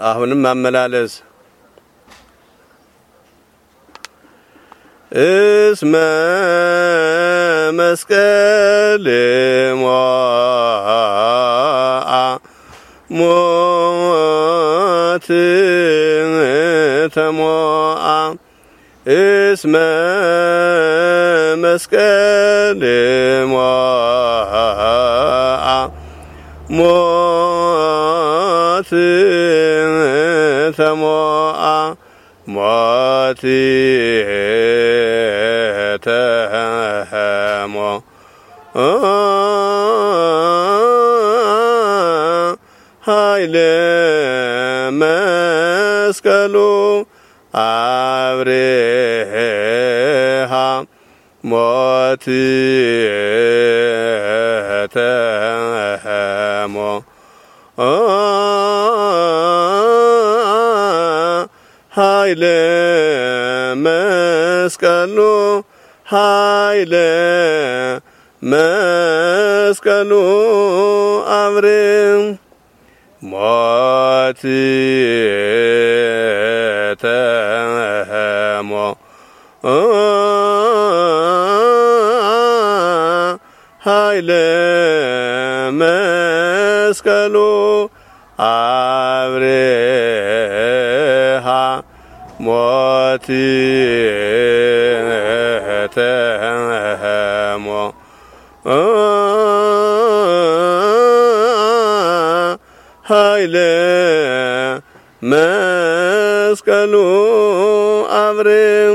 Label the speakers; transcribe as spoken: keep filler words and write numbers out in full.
Speaker 1: አሁንም ማመላለስ እስመ መስቀል ሞአ ሞት ተሞአ እስመ መስቀል ሞአ ሞት ተሞአ ሞት ተሞ ኃይለ መስቀሉ አብርሃ ሞት ተሞ ኃይለ መስቀሉ ኃይለ መስቀሉ አብርሃ ሞት ተሞ ኃይለ መስቀሉ አብርሃ ሞት ተሞ ኃይለ መስቀሉ አብርሃ